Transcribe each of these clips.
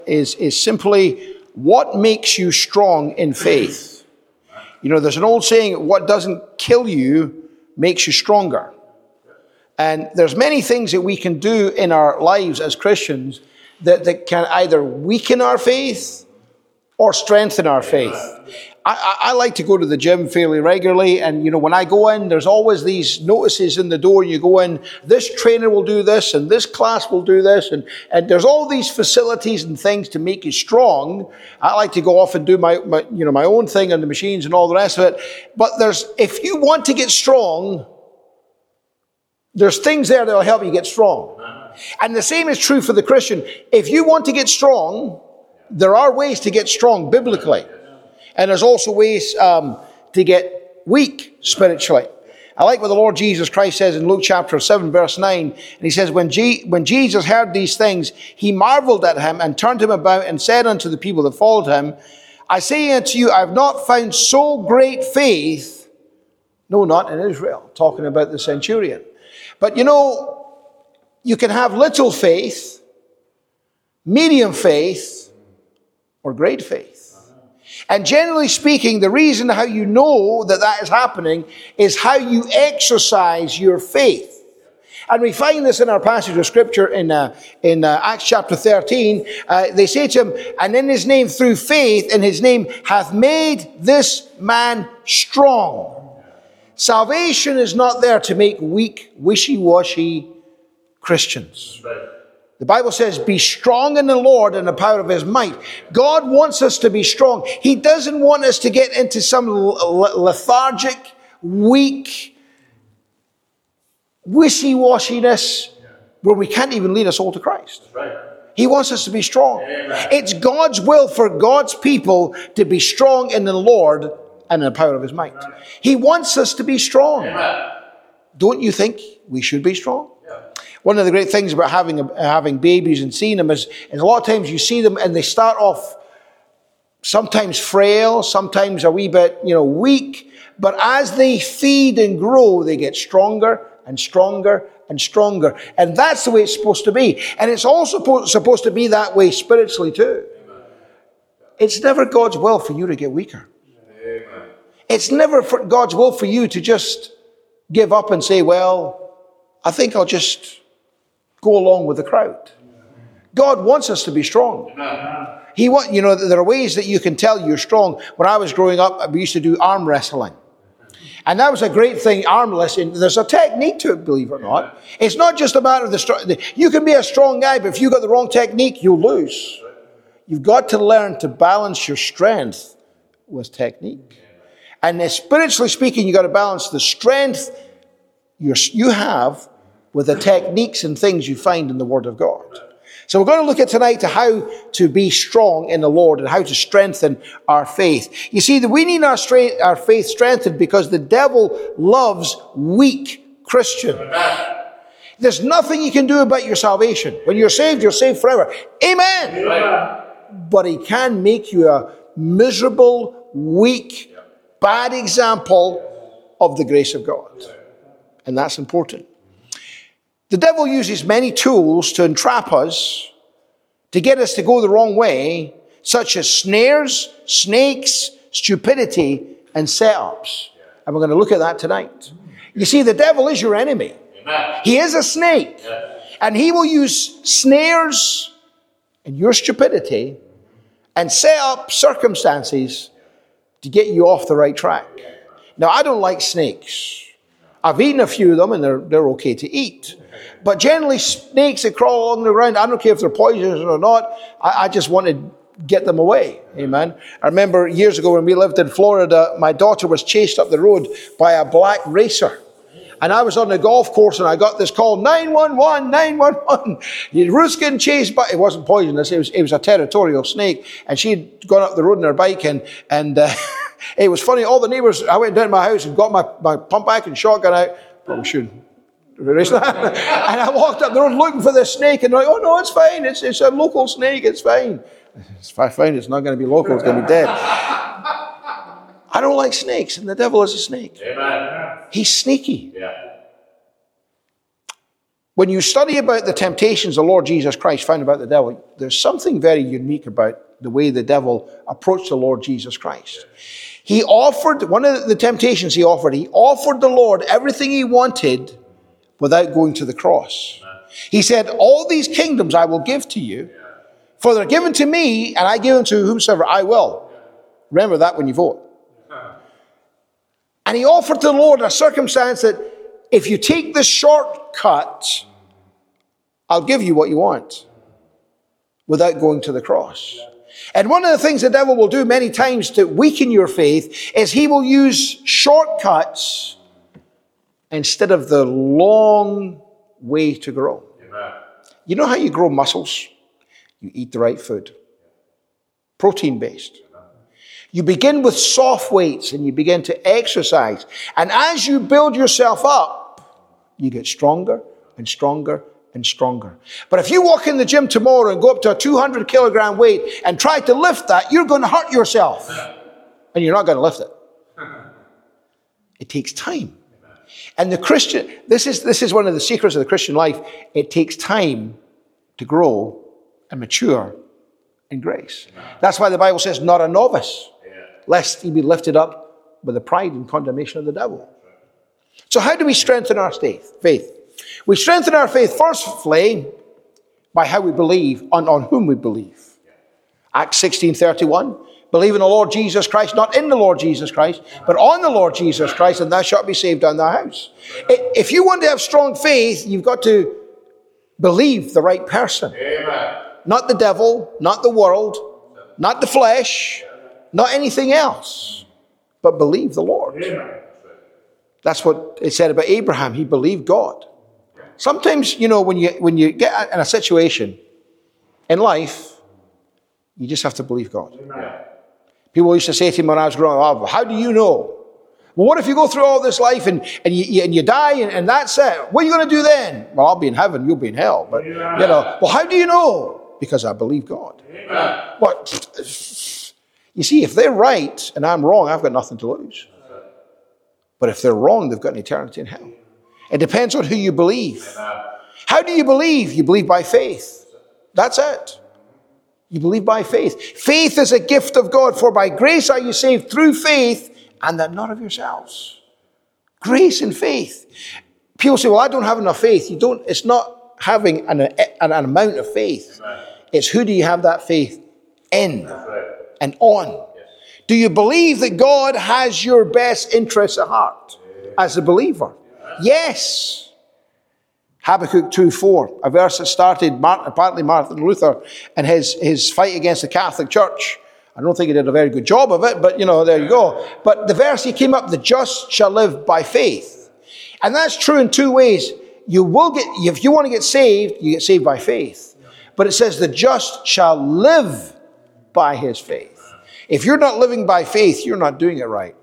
is simply what makes you strong in faith. You know, there's an old saying, what doesn't kill you makes you stronger. And there's many things that we can do in our lives as Christians that can either weaken our faith or strengthen our faith. I like to go to the gym fairly regularly, and you know, when I go in, there's always these notices in the door. You go in, this trainer will do this, and this class will do this, and there's all these facilities and things to make you strong. I like to go off and do my own thing on the machines and all the rest of it. But if you want to get strong, there's things there that will help you get strong. And the same is true for the Christian. If you want to get strong, there are ways to get strong biblically. And there's also ways to get weak spiritually. I like what the Lord Jesus Christ says in Luke chapter 7, verse 9. And he says, when Jesus heard these things, he marveled at him and turned him about and said unto the people that followed him, I say unto you, I have not found so great faith, no, not in Israel. Talking about the centurion. But you know, you can have little faith, medium faith, or great faith. And generally speaking, the reason how you know that is happening is how you exercise your faith. And we find this in our passage of Scripture in Acts chapter 13. They say to him, and in his name, through faith in his name, hath made this man strong. Salvation is not there to make weak, wishy-washy Christians. The Bible says, be strong in the Lord and the power of his might. God wants us to be strong. He doesn't want us to get into some lethargic, weak, wishy-washiness where we can't even lead us all to Christ. Right. He wants us to be strong. Amen. It's God's will for God's people to be strong in the Lord and in the power of his might. Right. He wants us to be strong. Amen. Don't you think we should be strong? One of the great things about having babies and seeing them is a lot of times you see them and they start off sometimes frail, sometimes a wee bit, weak. But as they feed and grow, they get stronger and stronger and stronger. And that's the way it's supposed to be. And it's also supposed to be that way spiritually too. It's never God's will for you to get weaker. It's never God's will for you to just give up and say, well, I think I'll just go along with the crowd. God wants us to be strong. There are ways that you can tell you're strong. When I was growing up, we used to do arm wrestling. And that was a great thing, arm wrestling. There's a technique to it, believe it or not. It's not just a matter of you can be a strong guy, but if you've got the wrong technique, you'll lose. You've got to learn to balance your strength with technique. And spiritually speaking, you've got to balance the strength you have with the techniques and things you find in the Word of God. So we're going to look at tonight to how to be strong in the Lord and how to strengthen our faith. You see, we need our faith strengthened because the devil loves weak Christians. There's nothing you can do about your salvation. When you're saved forever. Amen. But he can make you a miserable, weak, bad example of the grace of God. And that's important. The devil uses many tools to entrap us, to get us to go the wrong way, such as snares, snakes, stupidity, and setups. And we're going to look at that tonight. You see, the devil is your enemy. Amen. He is a snake. Yes. And he will use snares and your stupidity and set up circumstances to get you off the right track. Now, I don't like snakes. I've eaten a few of them and they're okay to eat. But generally, snakes that crawl along the ground, I don't care if they're poisonous or not, I just want to get them away. Amen. I remember years ago when we lived in Florida, my daughter was chased up the road by a black racer. And I was on the golf course and I got this call, 911, 911. Ruth's getting chased by, it wasn't poisonous, it was a territorial snake. And she'd gone up the road on her bike and it was funny, all the neighbours, I went down to my house and got my pump action shotgun out. Probably shouldn't. And I walked up the road looking for this snake and they're like, oh no, it's fine. It's a local snake. It's fine. It's fine. It's not going to be local. It's going to be dead. I don't like snakes, and the devil is a snake. Amen. He's sneaky. Yeah. When you study about the temptations the Lord Jesus Christ found about the devil, there's something very unique about the way the devil approached the Lord Jesus Christ. He offered, one of the temptations he offered the Lord everything he wanted without going to the cross. He said, all these kingdoms I will give to you, for they're given to me, and I give them to whomsoever I will. Remember that when you vote. And he offered to the Lord a circumstance that if you take this shortcut, I'll give you what you want without going to the cross. And one of the things the devil will do many times to weaken your faith is he will use shortcuts instead of the long way to grow. Amen. You know how you grow muscles? You eat the right food. Protein-based. You begin with soft weights and you begin to exercise. And as you build yourself up, you get stronger and stronger and stronger. But if you walk in the gym tomorrow and go up to a 200 kilogram weight and try to lift that, you're going to hurt yourself. And you're not going to lift it. It takes time. And the Christian, this is one of the secrets of the Christian life. It takes time to grow and mature in grace. That's why the Bible says, not a novice, lest he be lifted up with the pride and condemnation of the devil. So how do we strengthen our faith? We strengthen our faith firstly by how we believe, on whom we believe. Acts 16:31, believe in the Lord Jesus Christ, not in the Lord Jesus Christ, but on the Lord Jesus Christ, and thou shalt be saved in thy house. If you want to have strong faith, you've got to believe the right person. Amen. Not the devil, not the world, not the flesh, not anything else, but believe the Lord. Amen. That's what it said about Abraham. He believed God. Sometimes, when you get in a situation in life, you just have to believe God. Amen. People used to say to me when I was growing up, how do you know? Well, what if you go through all this life and you die and that's it? What are you going to do then? Well, I'll be in heaven, you'll be in hell. But, well, how do you know? Because I believe God. Amen. What? You see, if they're right and I'm wrong, I've got nothing to lose. But if they're wrong, they've got an eternity in hell. It depends on who you believe. How do you believe? You believe by faith. That's it. You believe by faith. Faith is a gift of God, for by grace are you saved through faith, and that not of yourselves. Grace and faith. People say, well, I don't have enough faith. It's not having an amount of faith. It's who do you have that faith in and on. Do you believe that God has your best interests at heart as a believer? Yes. Habakkuk 2:4, a verse that started partly Martin Luther and his fight against the Catholic Church. I don't think he did a very good job of it, but there you go. But the verse he came up, the just shall live by faith. And that's true in two ways. If you want to get saved, you get saved by faith. But it says the just shall live by his faith. If you're not living by faith, you're not doing it right.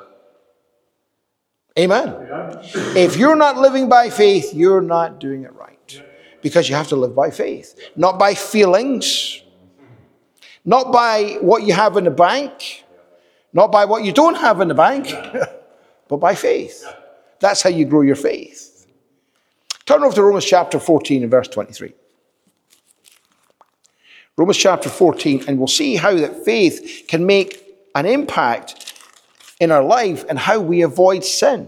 Amen. If you're not living by faith, you're not doing it right. Because you have to live by faith. Not by feelings. Not by what you have in the bank. Not by what you don't have in the bank. But by faith. That's how you grow your faith. Turn over to Romans chapter 14 and verse 23. Romans chapter 14, and we'll see how that faith can make an impact in our life and how we avoid sin.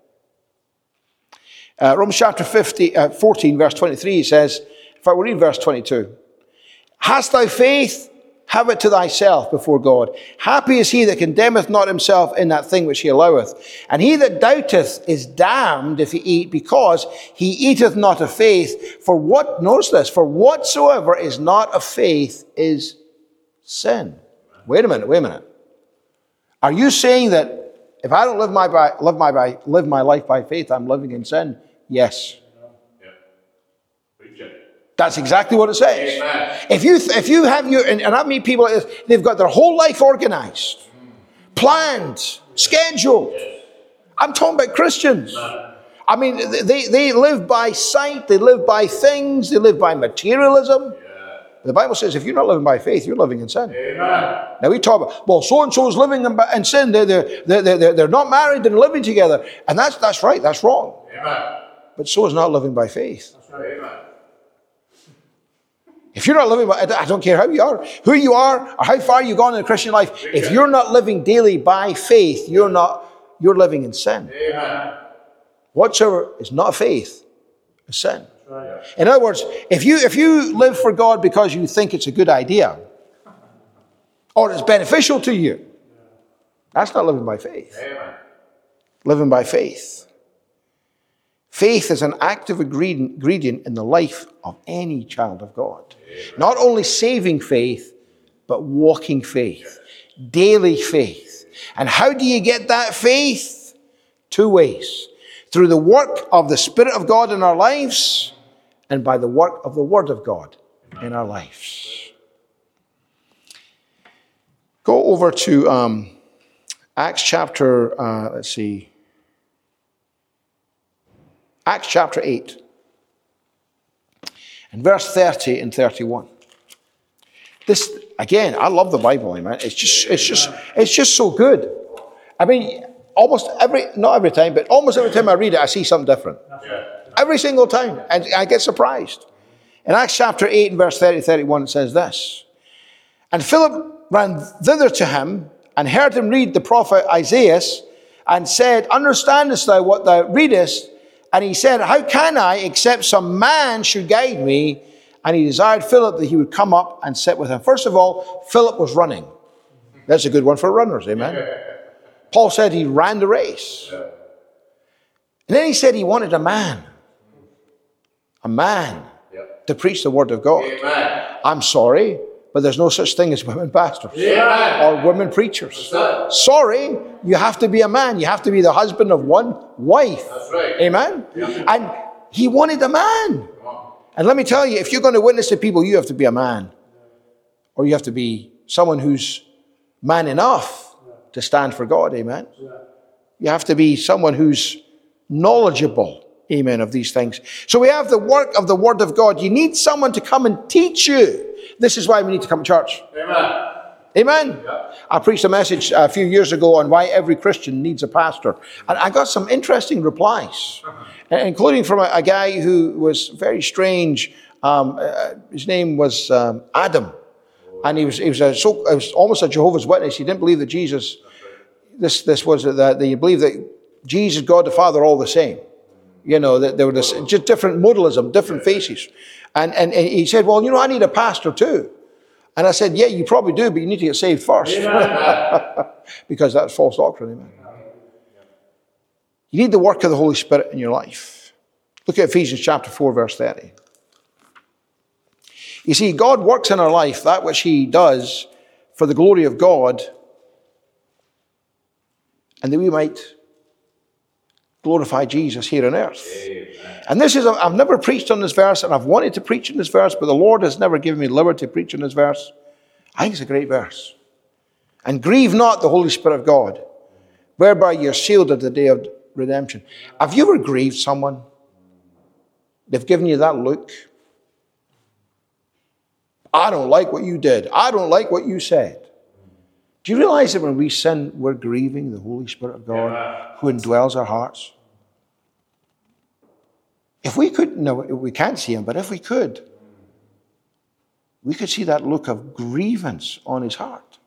Romans chapter 14, verse 23 says, if I will read verse 22, hast thou faith? Have it to thyself before God. Happy is he that condemneth not himself in that thing which he alloweth. And he that doubteth is damned if he eat, because he eateth not of faith. Notice this, for whatsoever is not of faith is sin. Wait a minute. Are you saying that if I don't live my life by faith, I'm living in sin? Yes. That's exactly what it says. Amen. If you have and I meet people like this, they've got their whole life organized, planned, scheduled. I'm talking about Christians. I mean, they live by sight, they live by things, they live by materialism. The Bible says if you're not living by faith, you're living in sin. Amen. Now we talk about, well, so-and-so is living in sin. They're not married and living together. And that's right, that's wrong. Amen. But so is not living by faith. If you're not living by, I don't care who you are, or how far you've gone in the Christian life, if you're not living daily by faith, you're living in sin. Whatsoever is not faith is sin. In other words, if you live for God because you think it's a good idea, or it's beneficial to you, that's not living by faith. Living by faith. Faith is an active ingredient in the life of any child of God. Not only saving faith, but walking faith. Daily faith. And how do you get that faith? Two ways. Through the work of the Spirit of God in our lives, and by the work of the Word of God in our lives. Go over to Acts chapter, Acts chapter 8. And verse 30 and 31. This, again, I love the Bible, amen. It's just so good. I mean, not every time, but almost every time I read it, I see something different. Every single time. And I get surprised. In Acts chapter 8 and verse 30-31, it says this. And Philip ran thither to him, and heard him read the prophet Isaiah, and said, Understandest thou what thou readest? And he said, How can I, except some man should guide me? And he desired Philip that he would come up and sit with him. First of all, Philip was running. That's a good one for runners, amen? Paul said he ran the race. And then he said he wanted a man to preach the word of God. Amen. I'm sorry, but there's no such thing as women pastors or women preachers. Sorry, you have to be a man. You have to be the husband of one wife. That's right. Amen? Yeah. And he wanted a man. And let me tell you, if you're going to witness to people, you have to be a man. Or you have to be someone who's man enough to stand for God. Amen? You have to be someone who's knowledgeable. Amen, of these things. So we have the work of the Word of God. You need someone to come and teach you. This is why we need to come to church. Amen. Amen. Yeah. I preached a message a few years ago on why every Christian needs a pastor. And I got some interesting replies, including from a guy who was very strange. His name was Adam. And he was almost a Jehovah's Witness. He didn't believe that Jesus, this was that he believed that Jesus, God the Father, are all the same. You know, that there were just different modalism, different faces. And he said, well, I need a pastor too. And I said, yeah, you probably do, but you need to get saved first. Because that's false doctrine. Amen. You need the work of the Holy Spirit in your life. Look at Ephesians chapter 4, verse 30. You see, God works in our life that which he does for the glory of God, and that we might glorify Jesus here on earth. Amen. And this is, I've never preached on this verse, and I've wanted to preach on this verse, but the Lord has never given me liberty to preach on this verse. I think it's a great verse. And grieve not the Holy Spirit of God, whereby you're sealed at the day of redemption. Have you ever grieved someone? They've given you that look. I don't like what you did. I don't like what you said. Do you realize that when we sin, we're grieving the Holy Spirit of God who indwells our hearts? If we could, no, we can't see him, but if we could see that look of grievance on his heart.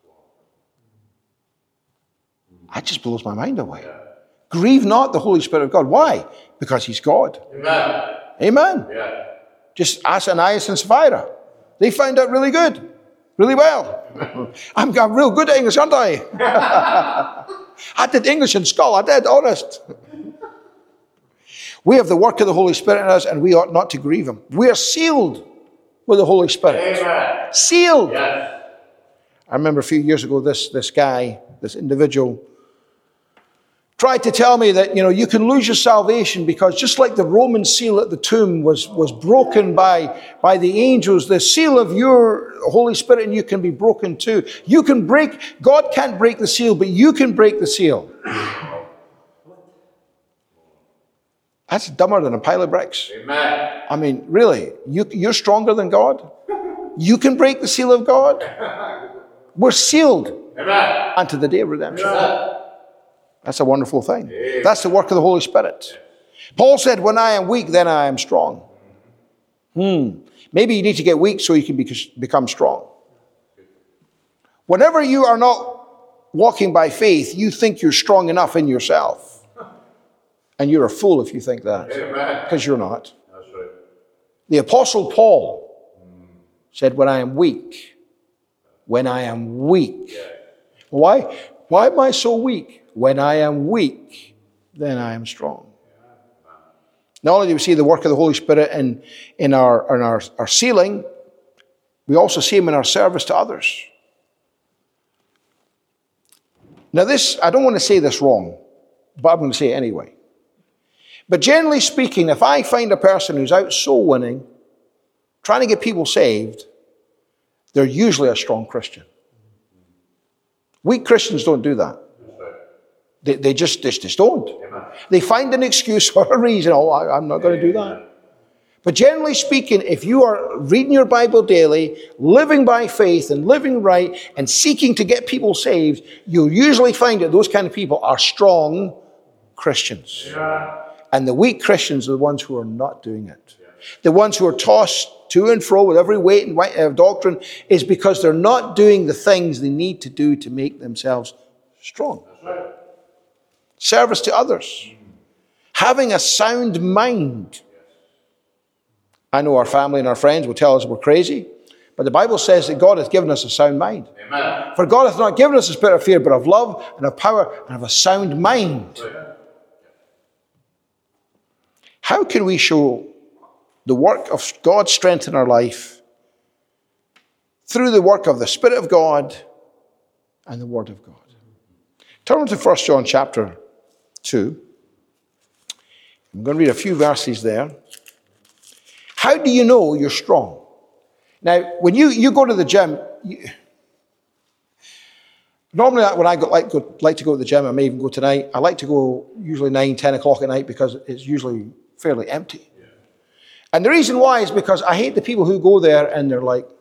That just blows my mind away. Grieve not the Holy Spirit of God. Why? Because he's God. Amen. Amen. Yeah. Just ask Ananias and Sapphira. They find out really good. Really well. I'm real good at English, aren't I? I did English in school. I did, honest. We have the work of the Holy Spirit in us, and we ought not to grieve him. We are sealed with the Holy Spirit. Amen. Sealed. Yes. I remember a few years ago, this individual, tried to tell me that, you can lose your salvation because just like the Roman seal at the tomb was broken by the angels, the seal of your Holy Spirit in you can be broken too. God can't break the seal, but you can break the seal. That's dumber than a pile of bricks. Amen. I mean, really, you're stronger than God? You can break the seal of God? We're sealed. Amen. Unto the day of redemption. Amen. That's a wonderful thing. That's the work of the Holy Spirit. Paul said, when I am weak, then I am strong. Maybe you need to get weak so you can become strong. Whenever you are not walking by faith, you think you're strong enough in yourself. And you're a fool if you think that. Because you're not. That's right. The Apostle Paul said, when I am weak. When I am weak. Why? Why am I so weak? When I am weak, then I am strong. Not only do we see the work of the Holy Spirit in our sealing, we also see him in our service to others. Now this, I don't want to say this wrong, but I'm going to say it anyway. But generally speaking, if I find a person who's out soul winning, trying to get people saved, they're usually a strong Christian. Weak Christians don't do that. They just don't. Amen. They find an excuse or a reason. Oh, I'm not going to do that. But generally speaking, if you are reading your Bible daily, living by faith and living right and seeking to get people saved, you'll usually find that those kind of people are strong Christians. Yeah. And the weak Christians are the ones who are not doing it. The ones who are tossed to and fro with every weight and doctrine is because they're not doing the things they need to do to make themselves strong. That's right. Service to others. Having a sound mind. I know our family and our friends will tell us we're crazy, but the Bible says that God hath given us a sound mind. Amen. For God hath not given us a spirit of fear, but of love and of power and of a sound mind. Right. How can we show the work of God's strength in our life through the work of the Spirit of God and the Word of God? Turn to 1 John chapter 2. I'm going to read a few verses there. How do you know you're strong? Now, when you go to the gym, normally when I like to go to the gym, I may even go tonight, I like to go usually 9, 10 o'clock at night because it's usually fairly empty. Yeah. And the reason why is because I hate the people who go there and they're like,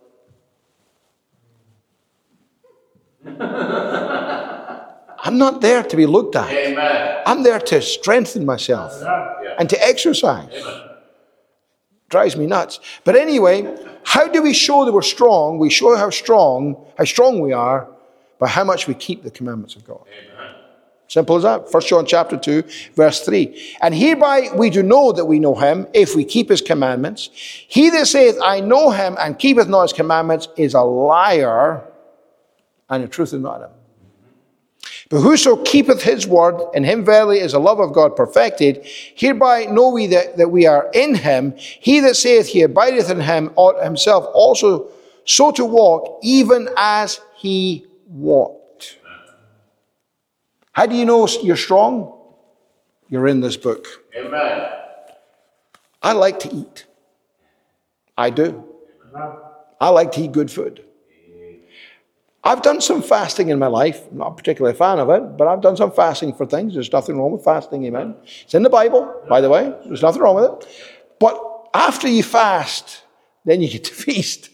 I'm not there to be looked at. Amen. I'm there to strengthen myself and to exercise. Amen. Drives me nuts. But anyway, how do we show that we're strong? We show how strong we are by how much we keep the commandments of God. Amen. Simple as that. 1 John chapter 2, verse 3. And hereby we do know that we know him, if we keep his commandments. He that saith, I know him, and keepeth not his commandments, is a liar, and the truth is not in him. But whoso keepeth his word, in him verily is the love of God perfected. Hereby know we that we are in him. He that saith he abideth in him ought himself also so to walk, even as he walked. How do you know you're strong? You're in this book. Amen. I like to eat. I do. Amen. I like to eat good food. I've done some fasting in my life. I'm not particularly a fan of it, but I've done some fasting for things. There's nothing wrong with fasting, amen. It's in the Bible, by the way. There's nothing wrong with it. But after you fast, then you get to feast.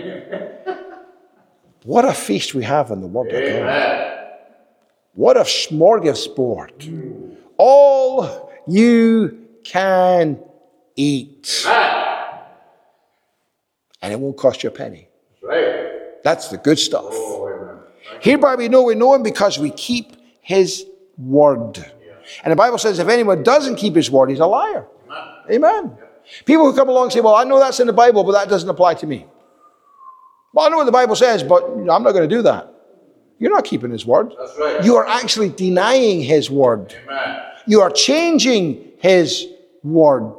What a feast we have in the Word of God. What a smorgasbord. All you can eat. Amen. And it won't cost you a penny. That's right. That's the good stuff. Oh, amen. Hereby we know him because we keep his word. Yeah. And the Bible says if anyone doesn't keep his word, he's a liar. Amen. Amen. Yeah. People who come along and say, well, I know that's in the Bible, but that doesn't apply to me. Well, I know what the Bible says, but I'm not going to do that. You're not keeping his word. That's right. You are actually denying his word. Amen. You are changing his word.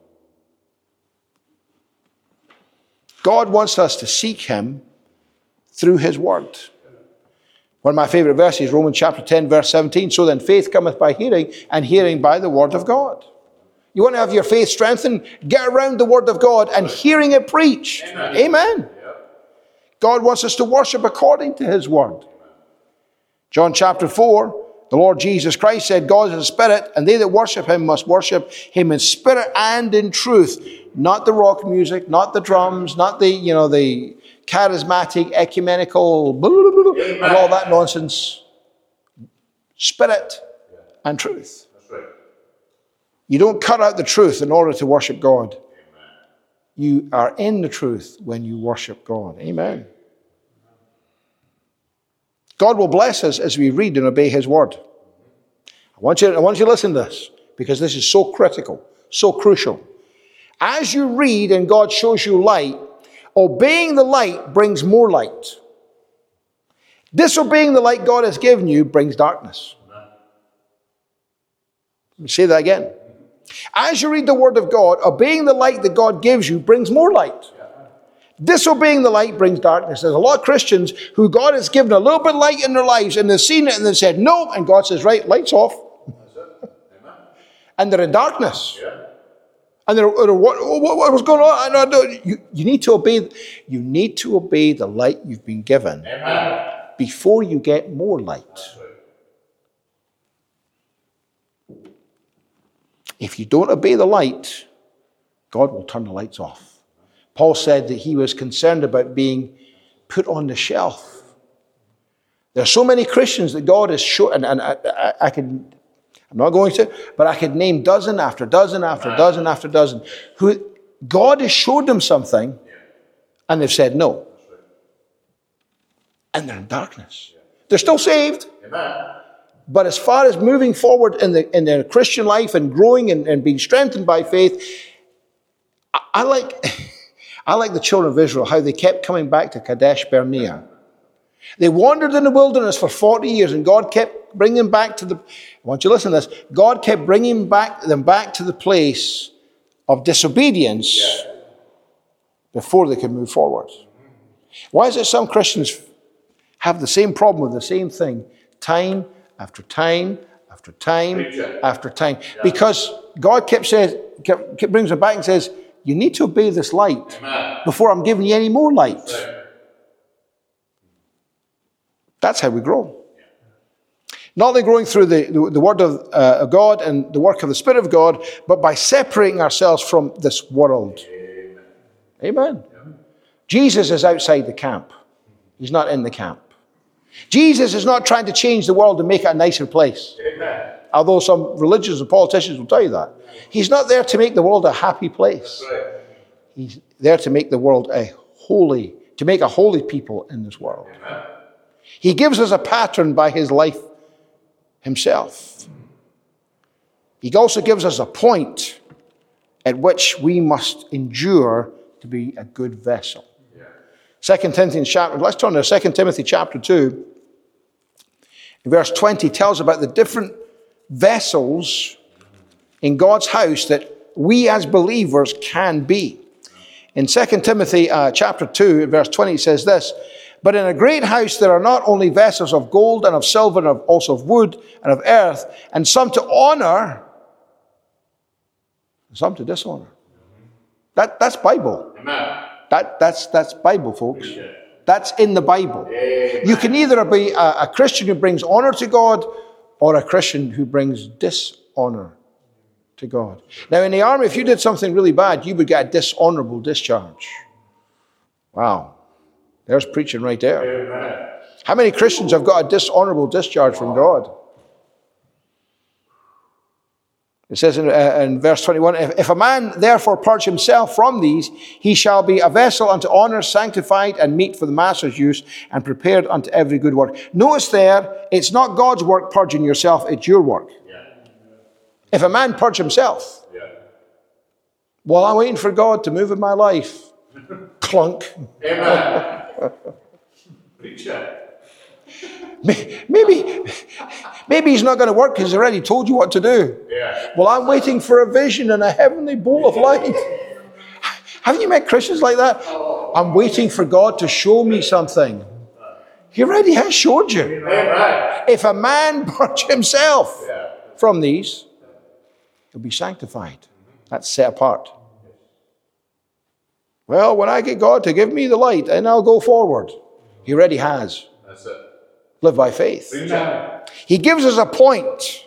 God wants us to seek him through his word. One of my favorite verses, Romans chapter 10, verse 17. So then faith cometh by hearing, and hearing by the word of God. You want to have your faith strengthened? Get around the word of God and hearing it preached. Amen. Amen. Yep. God wants us to worship according to his word. John chapter 4, the Lord Jesus Christ said, God is a spirit, and they that worship him must worship him in spirit and in truth. Not the rock music, not the drums, not the charismatic, ecumenical, blah, blah, blah, blah, and all that nonsense. Spirit and truth. That's right. You don't cut out the truth in order to worship God. Amen. You are in the truth when you worship God. Amen. God will bless us as we read and obey his word. I want you to listen to this, because this is so critical, so crucial. As you read and God shows you light, obeying the light brings more light. Disobeying the light God has given you brings darkness. Let me say that again. As you read the word of God, obeying the light that God gives you brings more light. Disobeying the light brings darkness. There's a lot of Christians who God has given a little bit of light in their lives, and they've seen it and they've said no, and God says, right, light's off. And they're in darkness. And they're what was going on? You need to obey. You need to obey the light you've been given before you get more light. If you don't obey the light, God will turn the lights off. Paul said that he was concerned about being put on the shelf. There are so many Christians that God has shown, and I'm not going to, but I could name dozen after dozen after dozen after dozen, who God has showed them something, and they've said no. And they're in darkness. They're still saved. But as far as moving forward in their Christian life and growing and being strengthened by faith, I like the children of Israel, how they kept coming back to Kadesh Barnea. They wandered in the wilderness for 40 years, and God kept bringing them back to I want you to listen to this. God kept bringing them back to the place of disobedience before they could move forward. Why is it some Christians have the same problem with the same thing time after time after time after time? Because God kept brings them back and says, you need to obey this light before I'm giving you any more light. That's how we grow. Not only growing through the word of God and the work of the Spirit of God, but by separating ourselves from this world. Amen. Jesus is outside the camp. He's not in the camp. Jesus is not trying to change the world and make it a nicer place. Amen. Although some religions and politicians will tell you that. He's not there to make the world a happy place. He's there to make the world a holy people in this world. Amen. He gives us a pattern by his life himself. He also gives us a point at which we must endure to be a good vessel. 2 Timothy chapter, let's turn to 2 Timothy chapter 2. In verse 20 tells about the different vessels in God's house that we as believers can be. In 2 Timothy chapter 2, verse 20 says this, but in a great house there are not only vessels of gold and of silver and also of wood and of earth, and some to honor, and some to dishonor. That's Bible. Amen. That's Bible, folks. That's in the Bible. You can either be a Christian who brings honor to God or a Christian who brings dishonor to God. Now, in the army, if you did something really bad, you would get a dishonorable discharge. Wow. There's preaching right there. Amen. How many Christians have got a dishonorable discharge from God? It says in verse 21, if a man therefore purge himself from these, he shall be a vessel unto honor, sanctified and meet for the master's use, and prepared unto every good work. Notice there, it's not God's work purging yourself, it's your work. Yeah. If a man purge himself, well, I'm waiting for God to move in my life. Clunk. Amen. Maybe he's not going to work because he's already told you what to do. Yeah. Well, I'm waiting for a vision and a heavenly bolt of light. Haven't you met Christians like that? I'm waiting for God to show me something. He already has showed you. If a man purge himself from these, he'll be sanctified. That's set apart. Well, when I get God to give me the light, then I'll go forward. He already has. That's it. Live by faith. Amen. He gives us a point.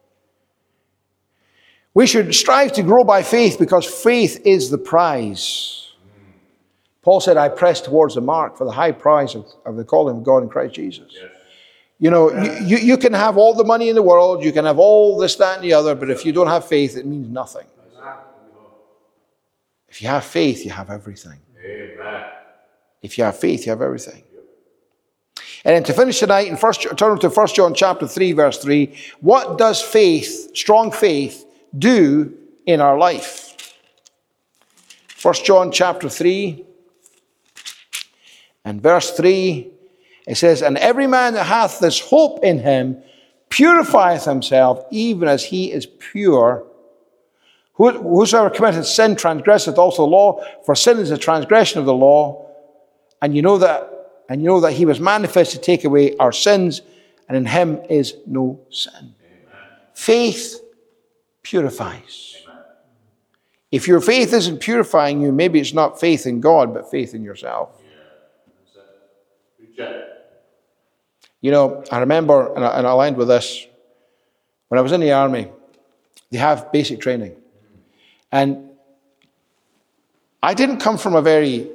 We should strive to grow by faith because faith is the prize. Paul said, I press towards the mark for the high prize of the calling of God in Christ Jesus. Yes. You know, you can have all the money in the world, you can have all this, that, and the other, but if you don't have faith, it means nothing. If you have faith, you have everything. Amen. If you have faith, you have everything. And then to finish tonight, turn to 1 John chapter 3, verse 3. What does faith, strong faith, do in our life? 1 John chapter 3 and verse 3, it says, and every man that hath this hope in him purifieth himself, even as he is pure. Whosoever committeth sin transgresseth also the law, for sin is a transgression of the law. And you know that he was manifest to take away our sins, and in him is no sin. Amen. Faith purifies. Amen. If your faith isn't purifying you, maybe it's not faith in God, but faith in yourself. Yeah. You know, I remember, and I'll end with this, when I was in the army, they have basic training. And I didn't come from a very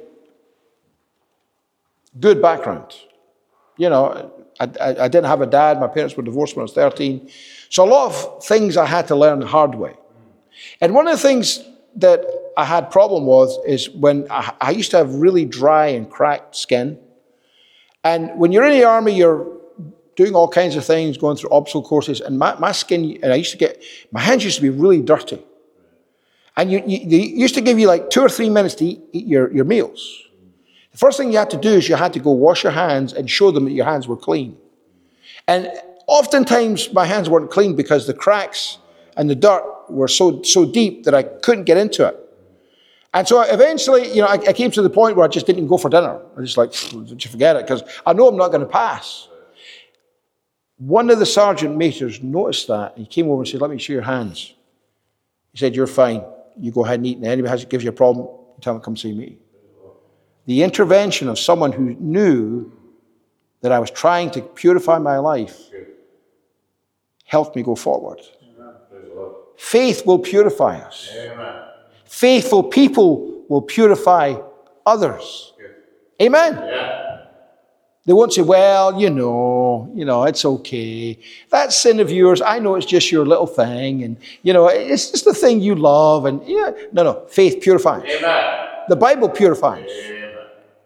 good background. You know, I didn't have a dad. My parents were divorced when I was 13. So a lot of things I had to learn the hard way. And one of the things that I had problem with is when I used to have really dry and cracked skin. And when you're in the army, you're doing all kinds of things, going through obstacle courses. And my skin, and my hands used to be really dirty. And they used to give you like 2 or 3 minutes to eat your meals. The first thing you had to do is you had to go wash your hands and show them that your hands were clean. And oftentimes my hands weren't clean because the cracks and the dirt were so deep that I couldn't get into it. And so eventually, you know, I came to the point where I just didn't go for dinner. I was just like, just forget it, because I know I'm not going to pass. One of the sergeant majors noticed that, and he came over and said, let me see your hands. He said, you're fine. You go ahead and eat, and anybody gives you a problem, tell them to come see me. The intervention of someone who knew that I was trying to purify my life helped me go forward. Faith will purify us. Amen. Faithful people will purify others. Amen? Yeah. They won't say, well, you know, it's okay. That sin of yours, I know it's just your little thing. And, you know, it's just the thing you love. And, yeah. No. Faith purifies. Amen. The Bible purifies. Amen.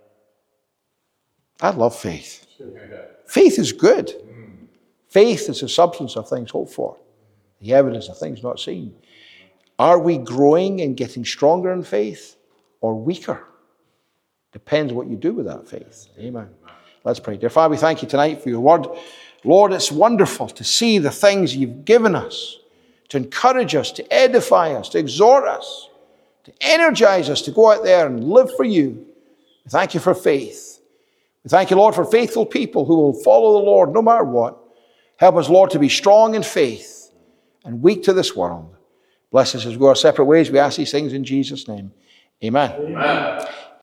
I love faith. Faith is good. Faith is the substance of things hoped for, the evidence of things not seen. Are we growing and getting stronger in faith or weaker? Depends what you do with that faith. Amen. Let's pray. Dear Father, we thank you tonight for your word. Lord, it's wonderful to see the things you've given us to encourage us, to edify us, to exhort us, to energize us to go out there and live for you. We thank you for faith. We thank you, Lord, for faithful people who will follow the Lord no matter what. Help us, Lord, to be strong in faith and weak to this world. Bless us as we go our separate ways. We ask these things in Jesus' name. Amen. Amen.